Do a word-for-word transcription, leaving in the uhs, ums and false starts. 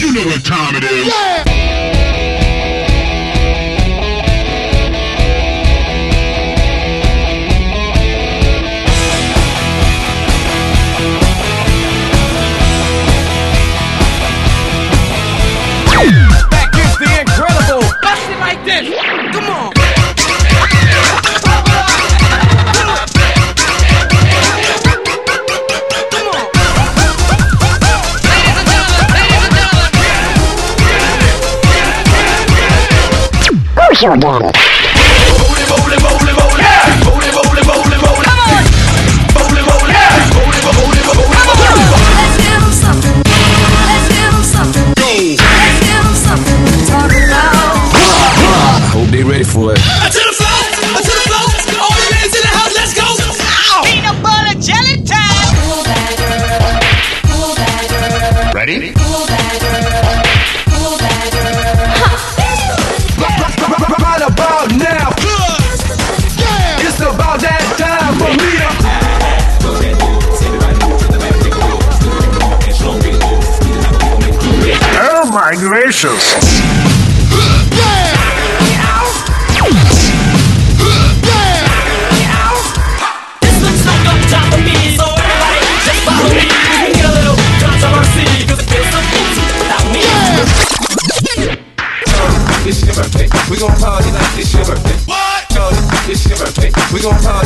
You know what time it is. Yeah. That is the incredible. Bust it like this. Come on. Your dad. Roll it, roll it, roll it, roll it. Yeah. Roll it, roll it, roll it, roll it. Come on. Roll it, roll it. Yeah. Roll it, roll it, roll it, roll it. Let's give them something. Let's give them something. Let's give them something to talk about. I hope they ready for it. To the floor, to the floor. All the ladies in the house, let's go. Ow. Peanut butter jelly time. Pull that girl. Pull that girl. Ready? Pull that girl. Pull that girl. Right about now. It's about that time for me to. Oh my gracious. This looks like up top of me, so everybody just follow me. We need a little controversy, cause it feels so easy without me. It's your birthday. We gon' party like it's your birthday. What? It's your birthday. We gon' party.